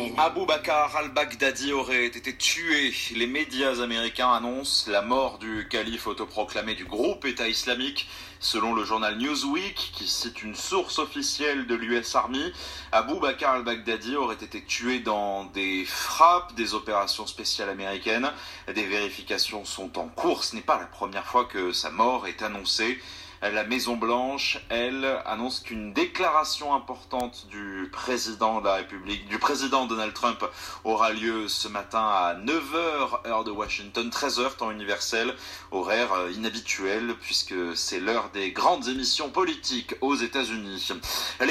Abu Bakr al-Baghdadi aurait été tué. Les médias américains annoncent la mort du calife autoproclamé du groupe État islamique. Selon le journal Newsweek, qui cite une source officielle de l'US Army, Abu Bakr al-Baghdadi aurait été tué dans des frappes des opérations spéciales américaines. Des vérifications sont en cours. Ce n'est pas la première fois que sa mort est annoncée. La Maison-Blanche, elle, annonce qu'une déclaration importante du président de la République, du président Donald Trump, aura lieu ce matin à 9h, heure de Washington, 13h, temps universel, horaire inhabituel, puisque c'est l'heure des grandes émissions politiques aux États-Unis.